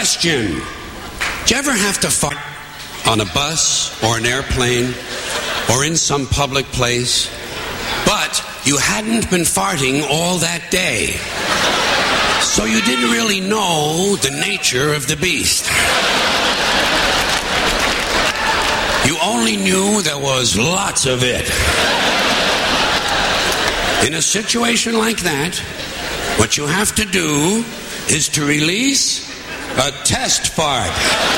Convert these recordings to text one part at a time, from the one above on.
Question. Did you ever have to fart on a bus or an airplane or in some public place, but you hadn't been farting all that day, so you didn't really know the nature of the beast? You only knew there was lots of it. In a situation like that, what you have to do is to release a test fart.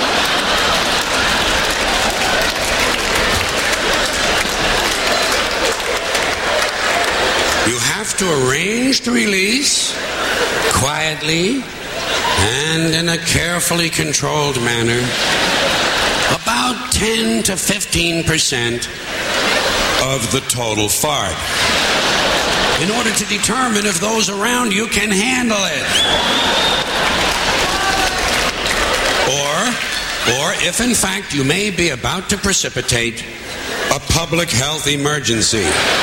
You have to arrange the release quietly and in a carefully controlled manner, about 10 to 15% of the total fart, in order to determine if those around you can handle it. Or if in fact you may be about to precipitate a public health emergency.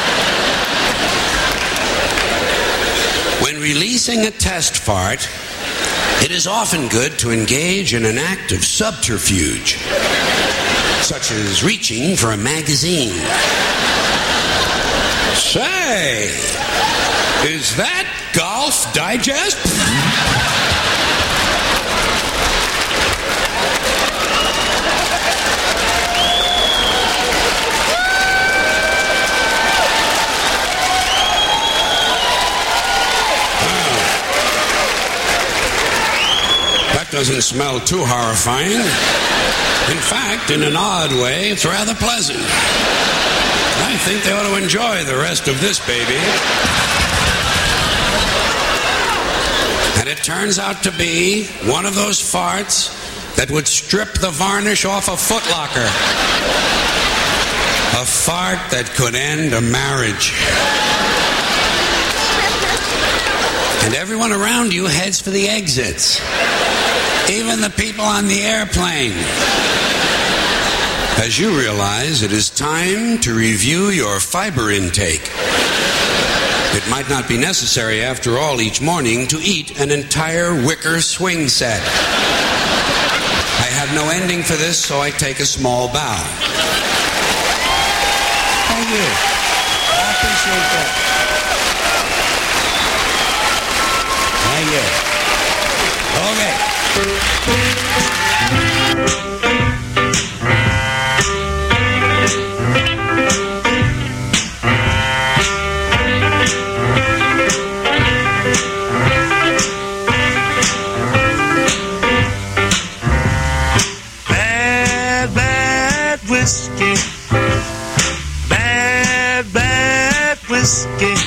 When releasing a test fart, it is often good to engage in an act of subterfuge, such as reaching for a magazine. Say, is that Golf Digest? Doesn't smell too horrifying. In fact, in an odd way, it's rather pleasant. I think they ought to enjoy the rest of this baby. And it turns out to be one of those farts that would strip the varnish off a Foot Locker. A fart that could end a marriage. And everyone around you heads for the exits. Even the people on the airplane. As you realize, it is time to review your fiber intake. It might not be necessary, after all, each morning to eat an entire wicker swing set. I have no ending for this, so I take a small bow. Thank you. I appreciate that. Thank you. Okay. Bad whiskey. Bad whiskey.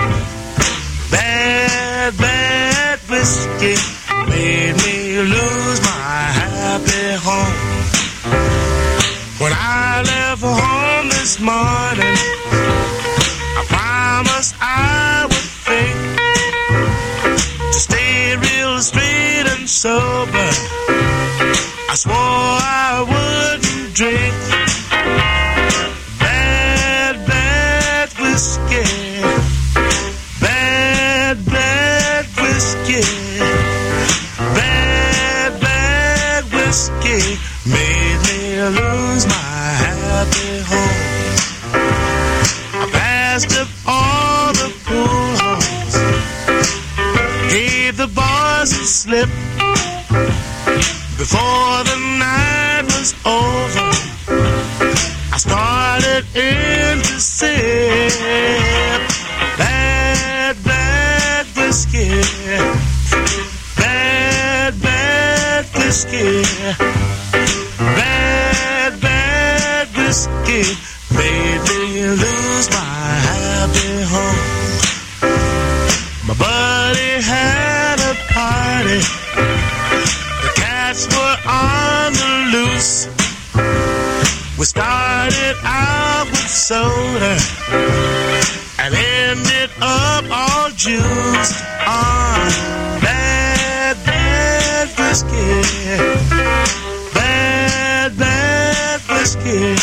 Bad whiskey. Made me lose my happy home. When I left for home this morning, I promised I would think to stay real straight and sober. I swore I wouldn't drink. Bad whiskey. Bad whiskey. Bad whiskey made me lose my happy home. I passed up all the pool halls, gave the boys a slip before the night was over. I started in to sip bad whiskey. Bad whiskey. Bad whiskey made me lose my happy home. My buddy had a party. The cats were on the loose. We started out with soda and ended up all juiced on bad whiskey. Bad whiskey.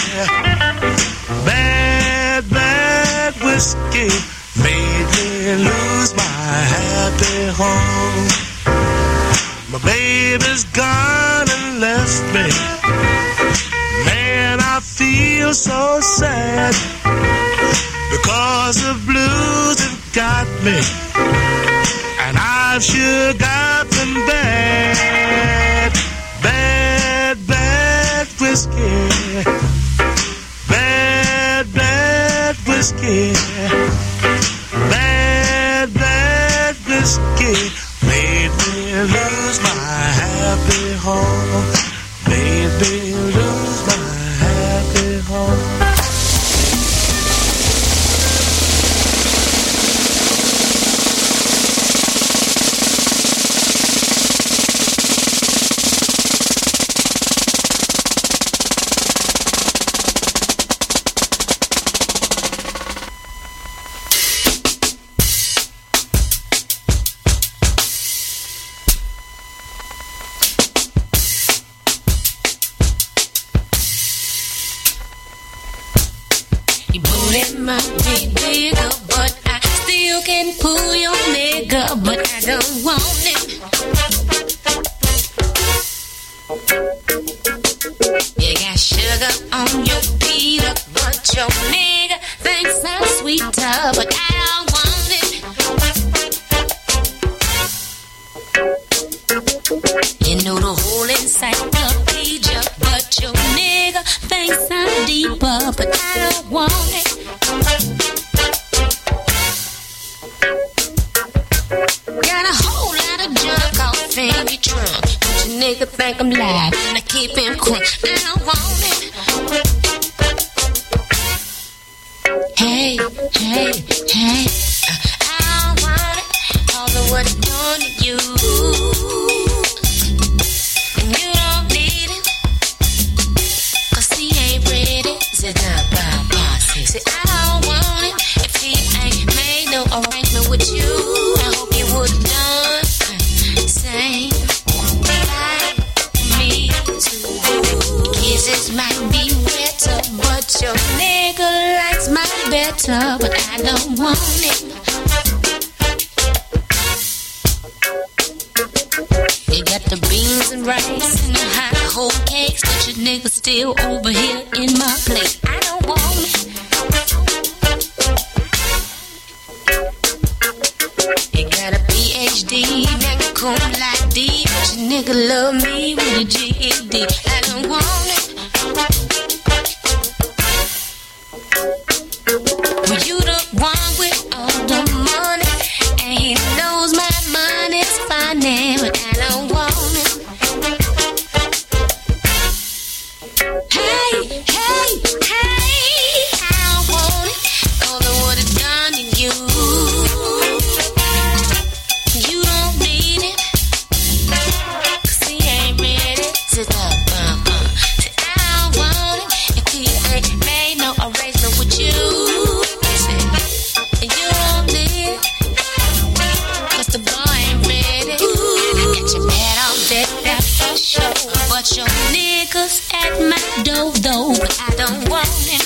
Bad whiskey made me lose my happy home. My baby's gone and left me. Man, I feel so sad because the blues have got me, and I've sure got them bad, bad, bad whiskey, bad, bad whiskey, bad, bad whiskey. Made me lose my happy home. Made me lose my happy home. Might be bigger, but I still can pull your nigga, but I don't want it. You got sugar on your peanut, but your nigga thinks I'm sweeter, but I don't want it. You know the whole encyclopedia, but your nigga thinks I'm deeper, but I don't want it. Got a whole lot of junk off in your trunk, but your nigga think I'm live, and I keep him crunk. I don't want it. Hey, hey, hey, I don't want it. All of what I'm doing to you, and you don't need it, 'cause he ain't ready. Sit down, bye. See, I don't want it if he ain't made no arrangement with you. I hope you would've done the same like me too. Kisses might be wetter, but your nigga likes mine better, but I don't want it. You got the beans and rice and the hot whole cakes, but your nigga still over here in my plate. I don't want it. You got a PhD, magna cum laude, but your nigga love me with a GED. I don't want it. Well, you the one with all the money, and he knows my money's fine, but I don't want it. Hey, hey, hey, I don't want it. All of what it's done to you, you don't need it, 'cause he ain't ready. Sit up, say I don't want it if he ain't made no arrangement with you. Say, you don't need it, 'cause the boy ain't ready. I got your bad on deck, that's for sure, but your niggas at my door though, but I don't want it.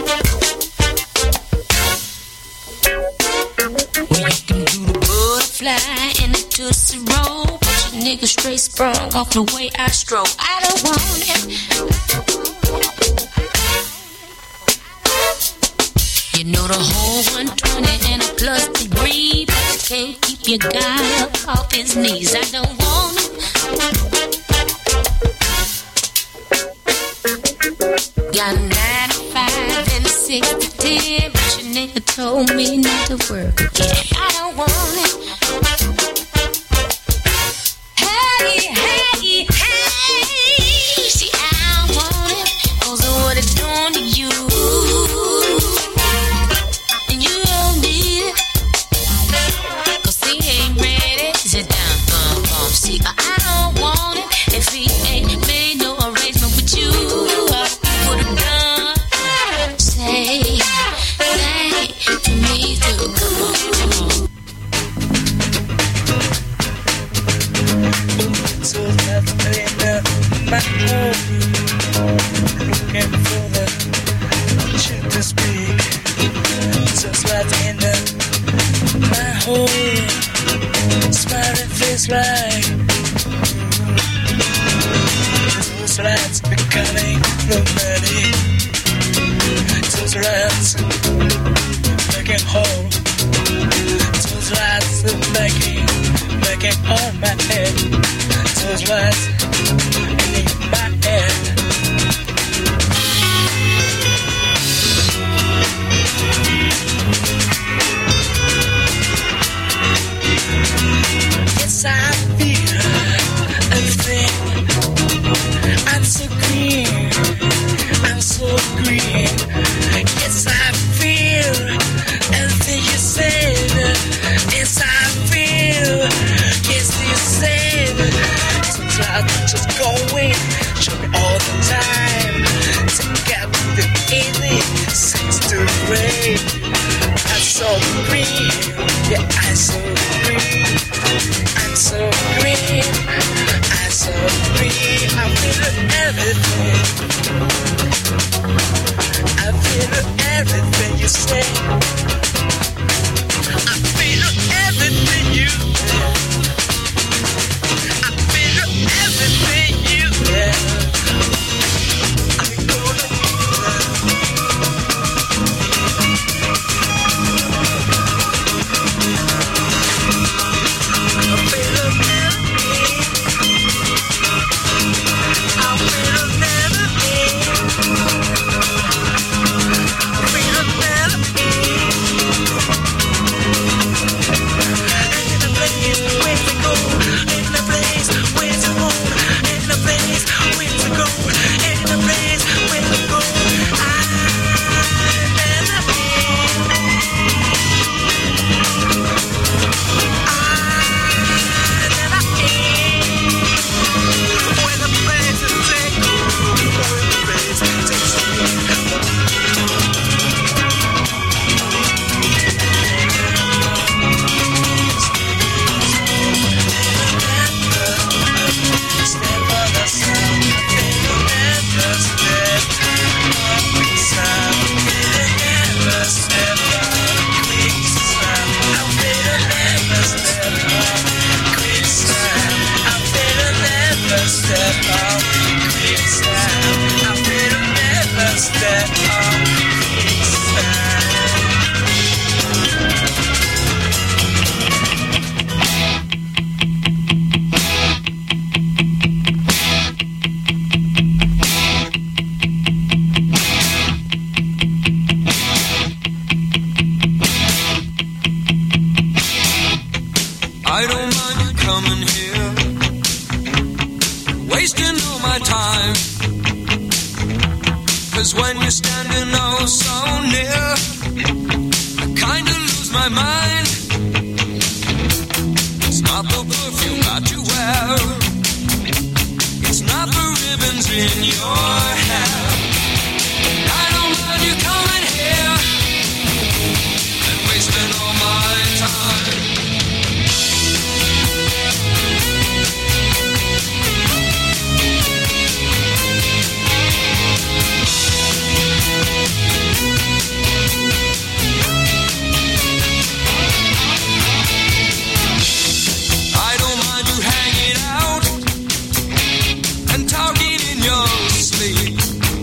Well, you can do the butterfly and the tootsie roll, but your nigga straight sprung off the way I stroll. I don't want it. You know the whole 120 and a plus degree, but you can't keep your guy up off his knees. I don't want it. Got a 9 to 5 and a 6 to 10, but your nigga told me not to work again. I don't want it. Hey, hey, hey, see I don't want it, 'cause of what it's doing to you, and you don't need it, 'cause he ain't ready. Sit down, bum. See I don't want it if he ain't made no arrangement with you. Would've done, say for me too. Come on. So nothing in my home, looking for the shit to speak. Just right in my home, smiling face like coming from money. Those rats making hole. Those rats making on my head. Those rats in my head. Yes, I feel everything. I'm so green. I'm so green. Yes, I feel everything you said. Yes, I feel. Yes, you said. Sometimes I'm just going. Show me all the time. Take out the easy. Seems to rain. I'm so green. Yeah, I'm so green. I'm so green. I'm so green. I feel everything. I feel everything you say. I feel everything you say. I feel everything you say. I'm gonna I feel everything. I feel everything. I feel everything. And in the place where to go, in the place where to hold, in the place where to go, in the place where to go. I never been. Where the place to take you, where the place takes you. Step on the sun, never step on quicksand. Never step on quicksand. I'm never step on quicksand. I'm never step on quicksand. I'm never step on quicksand. I don't mind you coming here, wasting all my time. 'Cause when you're standing oh so near, I kinda lose my mind. It's not the perfume that you wear, it's not the ribbons in your hair. I don't mind you coming here and wasting all my time. I don't mind you hanging out and talking in your sleep.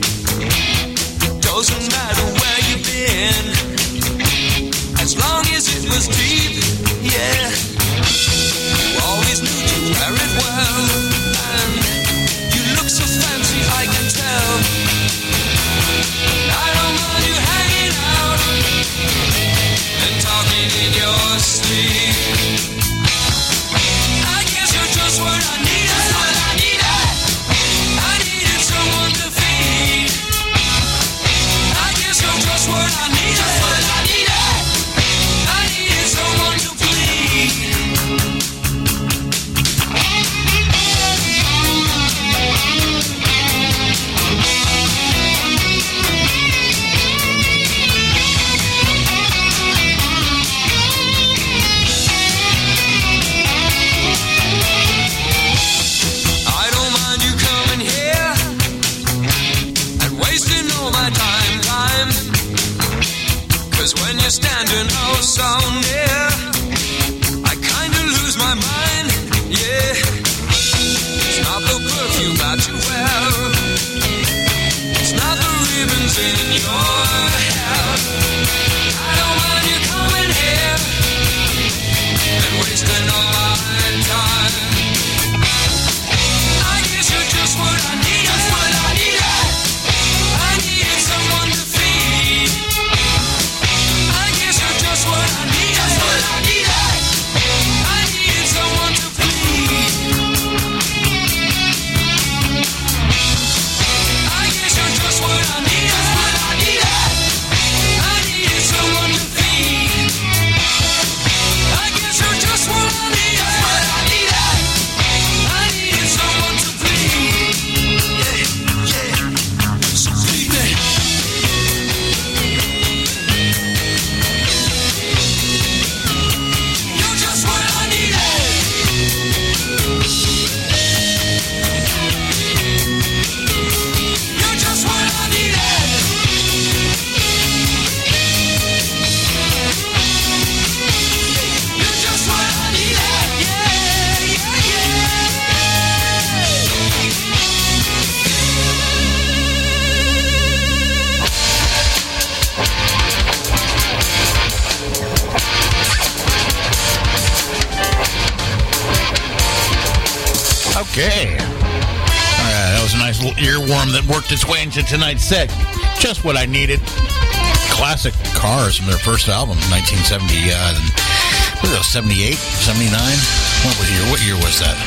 Okay. That was a nice little earworm that worked its way into tonight's set. Just what I needed. Classic Cars from their first album, 1970. What was that, 78, 79? What year was that?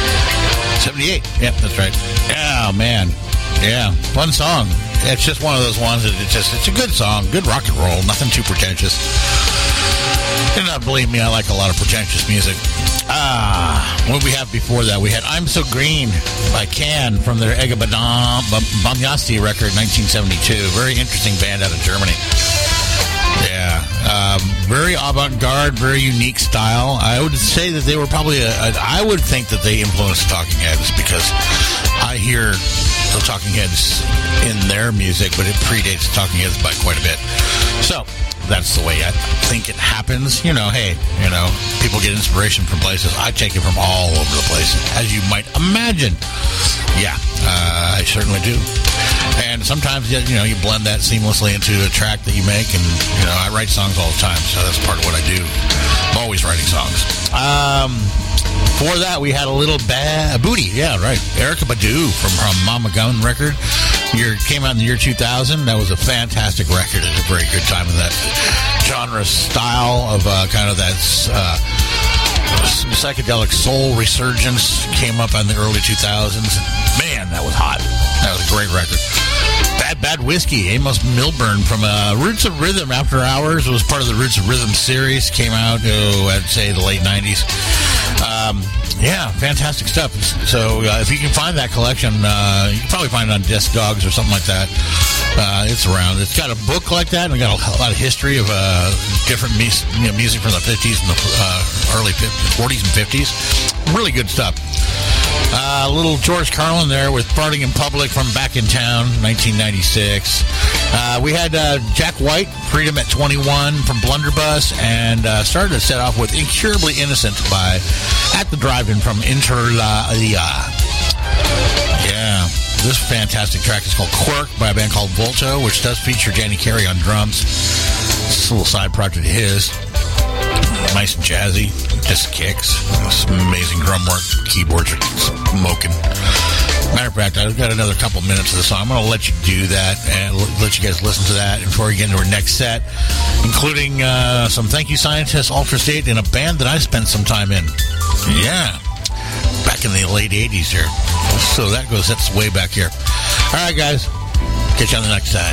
78. Yep, that's right. Yeah, man. Yeah, fun song. It's just one of those ones that it's a good song, good rock and roll, nothing too pretentious. And believe me, I like a lot of pretentious music. What we have before that? We had I'm So Green by Can from their Ega Bamyasi record, 1972. Very interesting band out of Germany. Yeah. Very avant-garde, very unique style. I would say that they were probably I would think that they influenced Talking Heads, because I hear the Talking Heads in their music, but it predates Talking Heads by quite a bit. So that's the way I think it happens. People get inspiration from places. I take it from all over the place, as you might imagine. Yeah, I certainly do. And sometimes, you blend that seamlessly into a track that you make. And, I write songs all the time, so that's part of what I do. I'm always writing songs. Before that, we had a little Booty. Yeah, right. Erykah Badu from her Mama Gun record. Came out in the year 2000. That was a fantastic record. It was a very good time in that genre style of kind of that psychedelic soul resurgence. Came up in the early 2000s. Man, that was hot. That was a great record. Bad Whiskey, Amos Milburn from Roots of Rhythm After Hours. Was part of the Roots of Rhythm series. Came out, I'd say, the late 90s. Yeah, fantastic stuff. So if you can find that collection, you can probably find it on Disc Dogs or something like that. It's around. It's got a book like that, and we got a lot of history of different music from the 50s and the early 40s and 50s. Really good stuff. A little George Carlin there with Farting in Public from Back in Town, 1996. We had Jack White, Freedom at 21 from Blunderbuss, and started to set off with Incurably Innocent by At the Drive-In from Inter La Ia. Yeah, this fantastic track is called Quirk by a band called Volto, which does feature Danny Carey on drums. It's a little side project of his. Nice and jazzy, just kicks. Some amazing drum work. Keyboards are smoking. Matter of fact, I've got another couple minutes of the song. I'm going to let you do that and let you guys listen to that before we get into our next set, including some Thank You Scientists, Ultra State, and a band that I spent some time in. Yeah, back in the late 80s here. So that's way back here. All right, guys. Catch you on the next side.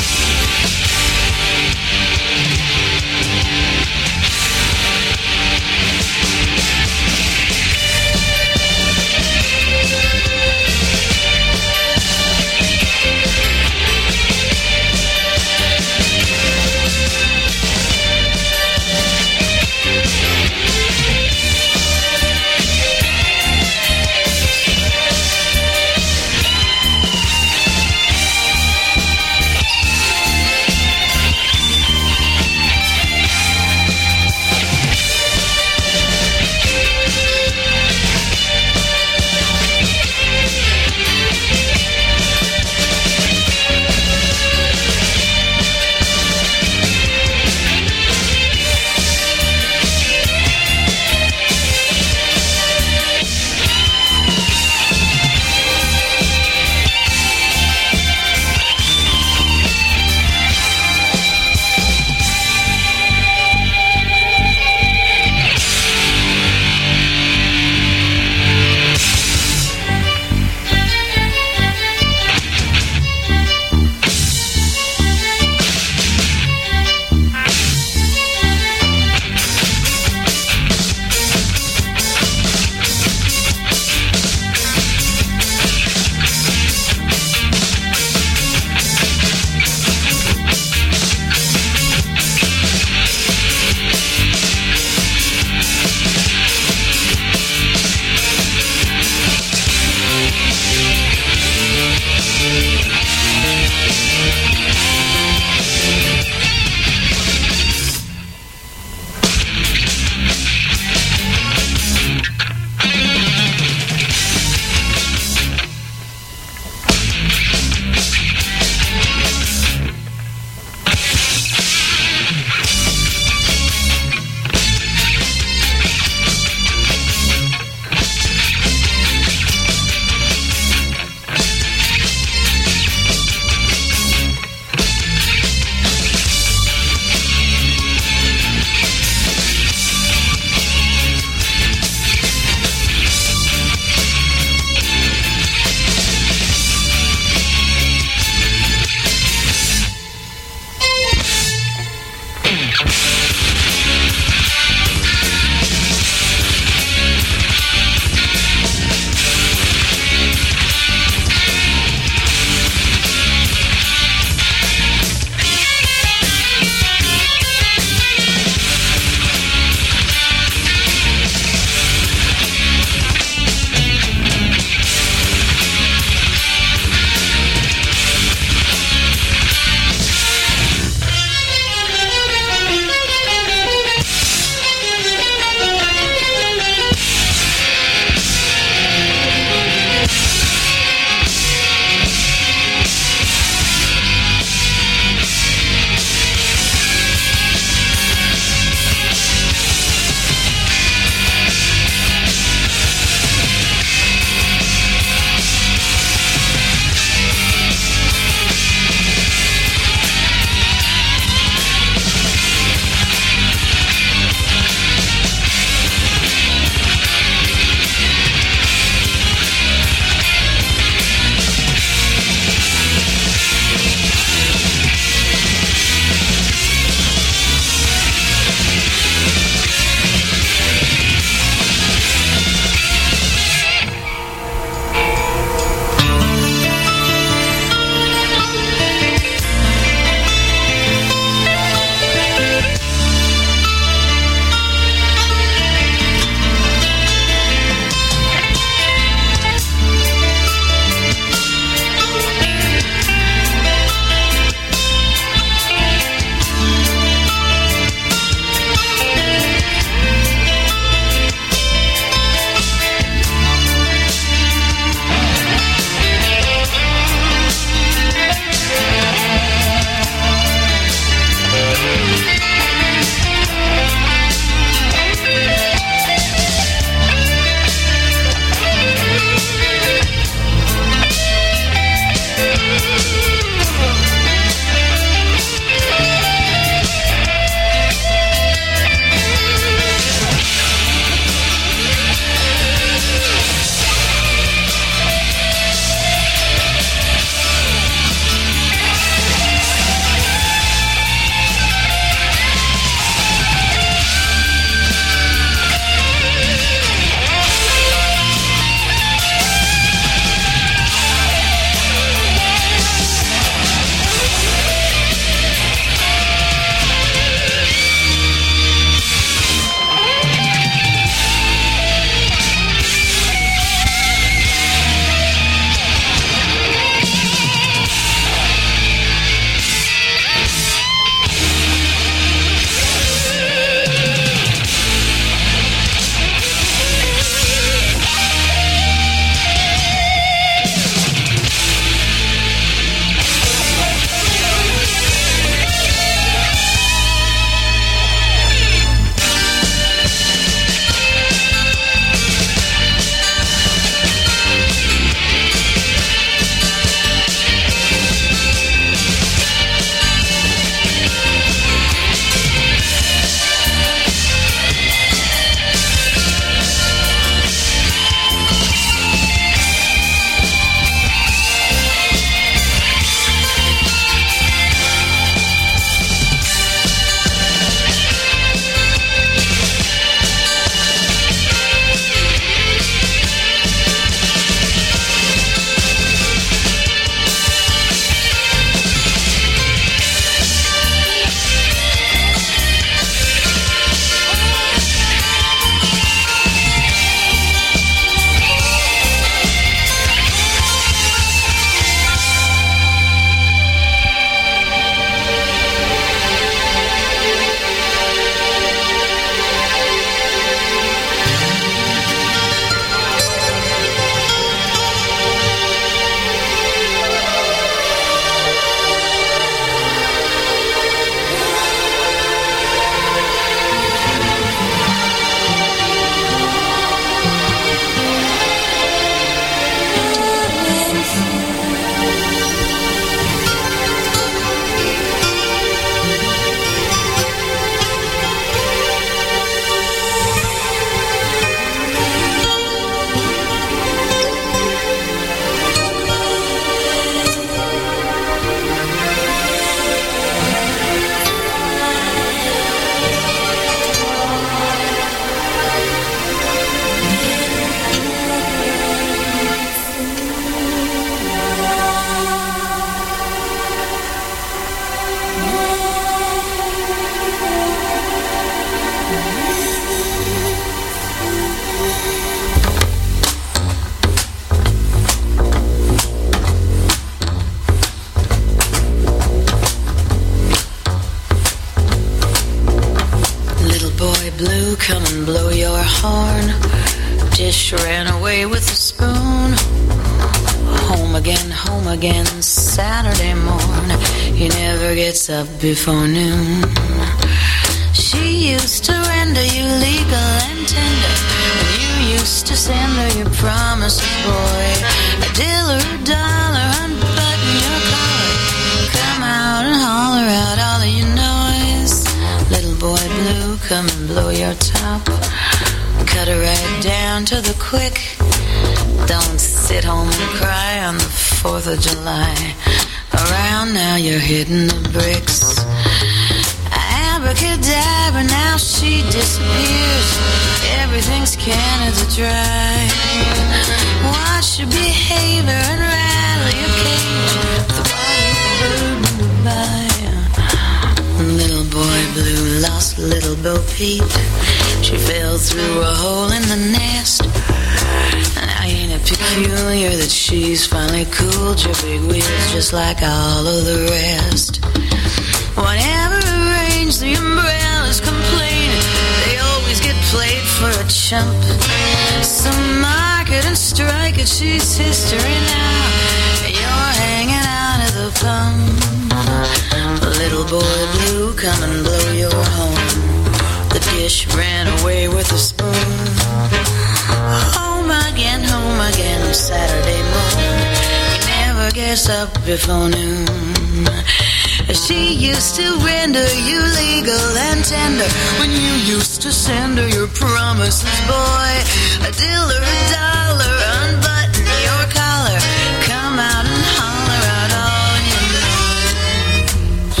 boy blue, come and blow your horn. Dish ran away with the spoon. Home again, Saturday morn. He never gets up before noon. She used to render you legal and tender when you used to send her your promises, boy. A dill or a dollar, unbutton your collar. Come out and holler out all of your noise. Little boy blue, come and blow your top. Cut her right down to the quick. Don't sit home and cry on the 4th of July. Around now you're hitting the bricks. Abracadabra, now she disappears. Everything's Canada Dry. Watch your behavior and rattle your cage. The bottle of goodbye. Little boy blue lost little Bo Peep. She fell through a hole in the nest. Now ain't it peculiar that she's finally cooled your big wheels just like all of the rest? Whatever arranged, the umbrellas complain. They always get played for a chump. So mark it and strike it, she's history now. You're hanging out at the pump. Little boy blue, come and blow your horn. The dish ran away with the spoon. Home again, Saturday morn. He never gets up before noon. She used to render you legal and tender when you used to send her your promises, boy. A dill or a dollar, unbutton your collar. Come out and holler out all your noise.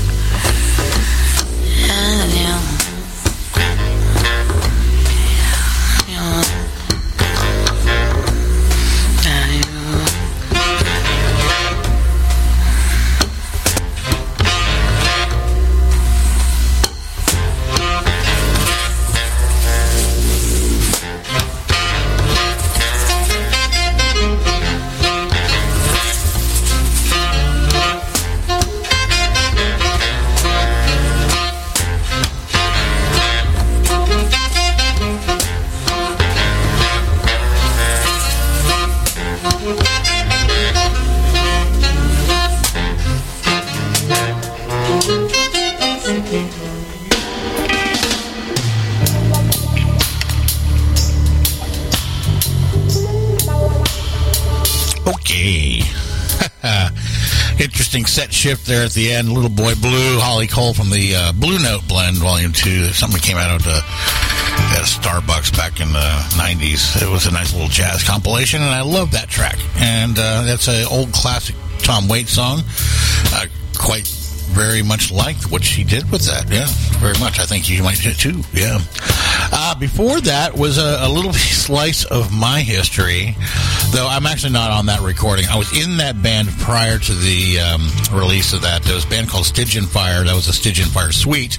Okay. Interesting set shift there at the end. Little Boy Blue, Holly Cole from the Blue Note Blend, Volume 2. Something came out of at Starbucks back in the 90s. It was a nice little jazz compilation, and I love that track. And that's an old classic Tom Waits song. Quite very much liked what she did with that. Yeah, very much. I think you might too. Yeah. Before that was a little slice of my history, though I'm actually not on that recording. I was in that band prior to the release of that. There was a band called Stygian Fire. That was a Stygian Fire suite.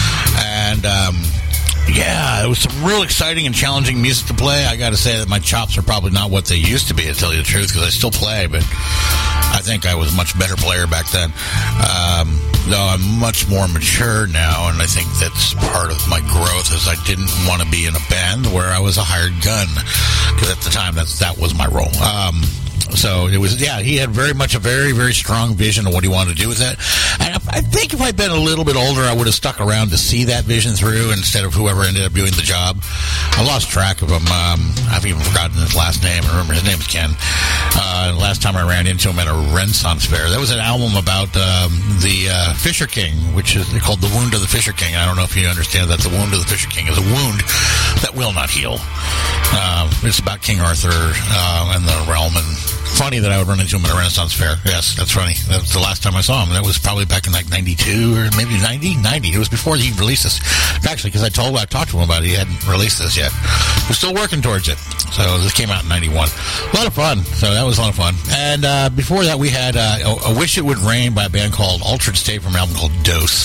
And yeah, it was some real exciting and challenging music to play. I got to say that my chops are probably not what they used to be, to tell you the truth, because I still play, but I think I was a much better player back then. Though I'm much more mature now, and I think that's part of my growth, is I didn't want to be in a band where I was a hired gun, because at the time that was my role. So it was, yeah, he had very much a very, very strong vision of what he wanted to do with that. And I think if I'd been a little bit older, I would have stuck around to see that vision through instead of whoever ended up doing the job. I lost track of him. I've even forgotten his last name. I remember his name was Ken. Last time I ran into him at a Renaissance fair. That was an album about the Fisher King, which is called The Wound of the Fisher King. I don't know if you understand that the wound of the Fisher King is a wound that will not heal. It's about King Arthur and the realm, and funny that I would run into him at a Renaissance fair. Yes, that's funny. That was the last time I saw him. That was probably back in like 92 or maybe 90. It was before he released this. Actually, because I talked to him about it. He hadn't released this yet. We're still working towards it. So this came out in 91. A lot of fun. So that was a lot of fun. And before that, we had I Wish It Would Rain by a band called Altered State from an album called Dose.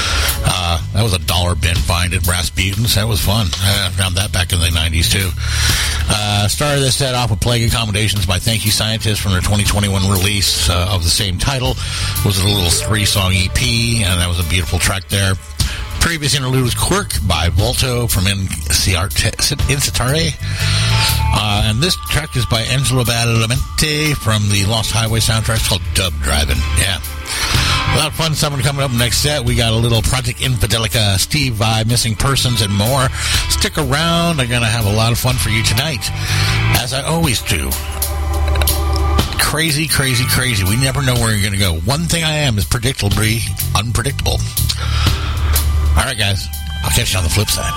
That was a dollar bin find at Rasputin's. That was fun. I found that back in the 90s, too. Started this set off with Plague Accommodations by Thank You Scientists from their 2021 release of the same title. It was a little 3-song EP, and that was a beautiful track there. Previous interlude was Quirk by Volto from Incitare. And this track is by Angelo Badalamenti from the Lost Highway soundtrack. It's called Dub Driving. Yeah. A lot of fun stuff coming up next set. We got a little Project Infidelica, Steve Vai, Missing Persons, and more. Stick around. I'm going to have a lot of fun for you tonight, as I always do. Crazy, crazy, crazy. We never know where you're going to go. One thing I am is predictably unpredictable. All right, guys. I'll catch you on the flip side.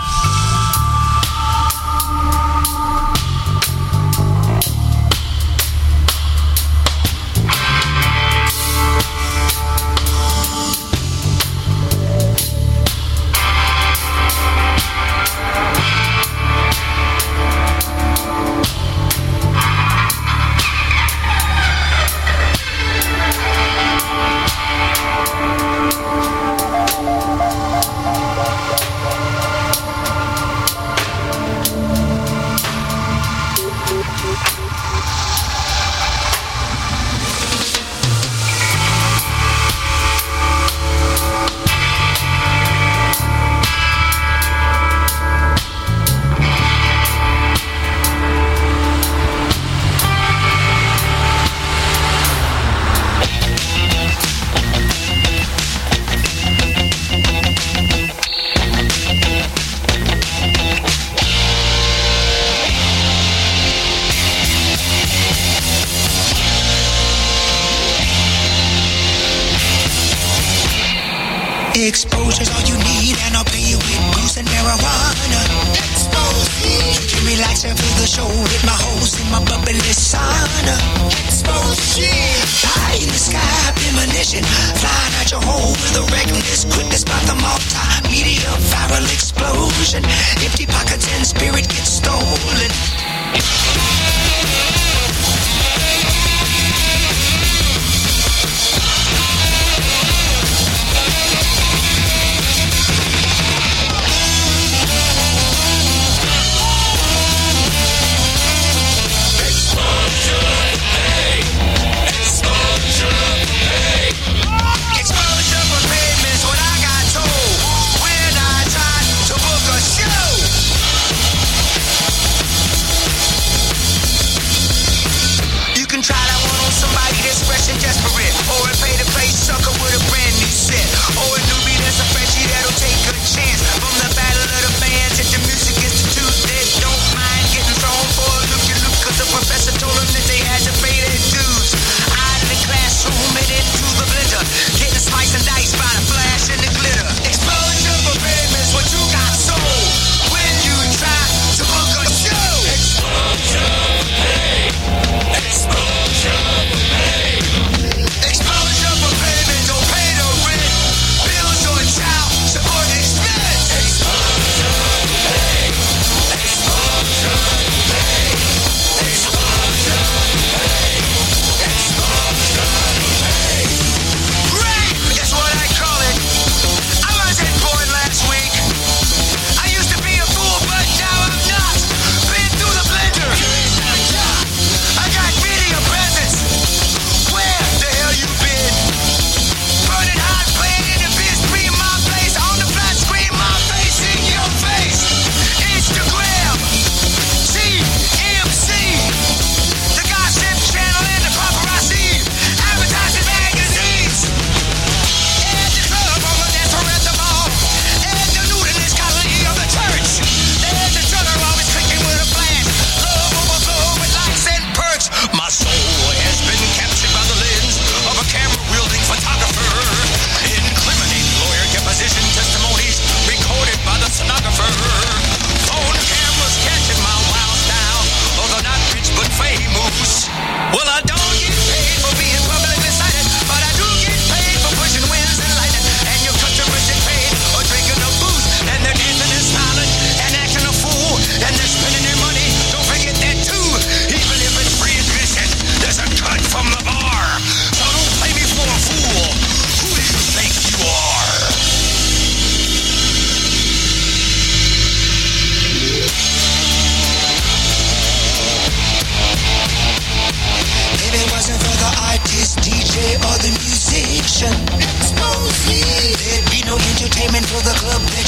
Exposure's all you need, and I'll pay you with booze and marijuana. Exposure. Give me lights and feel the show, hit my holes in my bubbly sauna. Exposure. Pie in the sky, premonition, flying at your hole with a reckless quickness by the multimedia viral explosion. Empty pockets and spirit get stolen.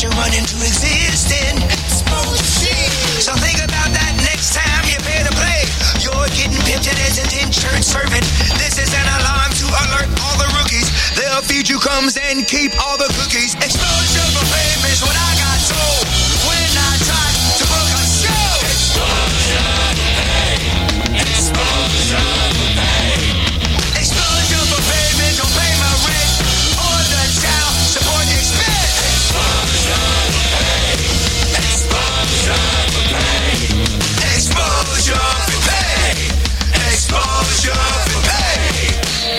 you run into existence. So think about that next time you pay to play. You're getting pimped and as an insurance servant. This is an alarm to alert all the rookies. They'll feed you crumbs and keep all the cookies. Exposure for fame is what I got told when I tried to book a show. Exposure for fame. Exposure for fame. Exposure for fame is don't pay my rent or the child support expense. Exposure for fame. Exposure for fame. Exposure for fame. Exposure for fame.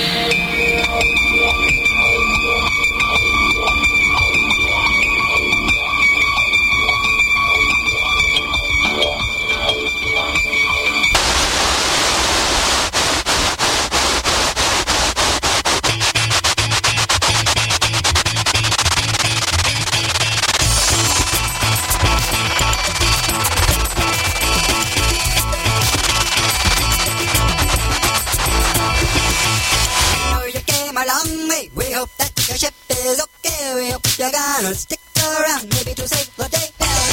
You're gonna stick around, maybe to save the day.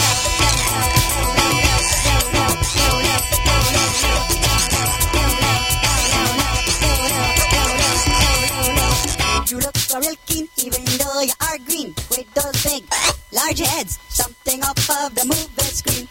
You look so real keen, even though you are green. With those big, large heads, something off of the movie screen.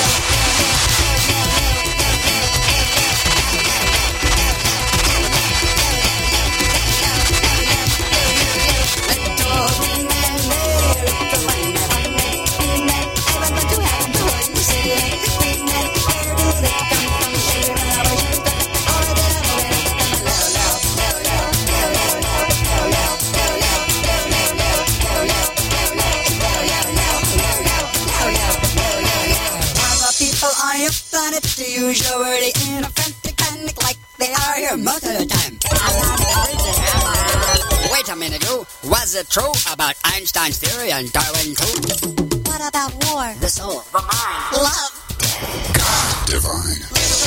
Planet to use your word in a frantic panic like they are here most of the time. Wait a minute, you. Was it true about Einstein's theory and Darwin too? What about war? The soul, the mind, love, God divine.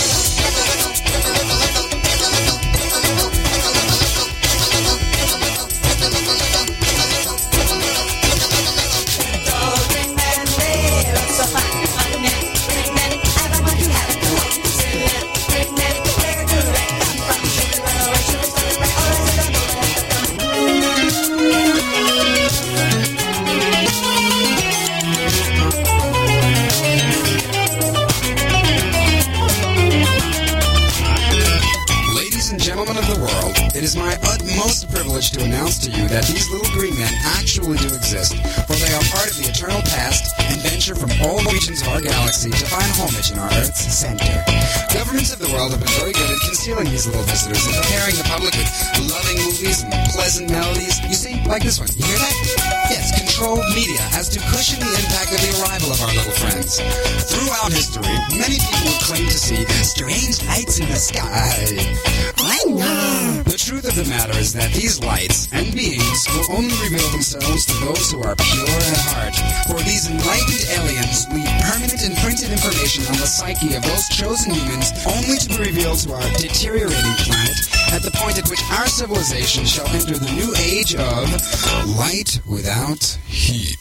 It is my utmost privilege to announce to you that these little green men actually do exist, for they are part of the eternal past and venture from all regions of our galaxy to find homage in our Earth's center. Governments of the world have been very good at concealing these little visitors and preparing the public with loving movies and pleasant melodies. You see, like this one. You hear that? Yes, controlled media as to cushion the impact of the arrival of our little friends. Throughout history, many people have claimed to see strange lights in the sky. The truth of the matter is that these lights and beings will only reveal themselves to those who are pure at heart. For these enlightened aliens leave permanent imprinted information on the psyche of those chosen humans only to be revealed to our deteriorating planet at the point at which our civilization shall enter the new age of light without heat.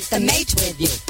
to mate with you.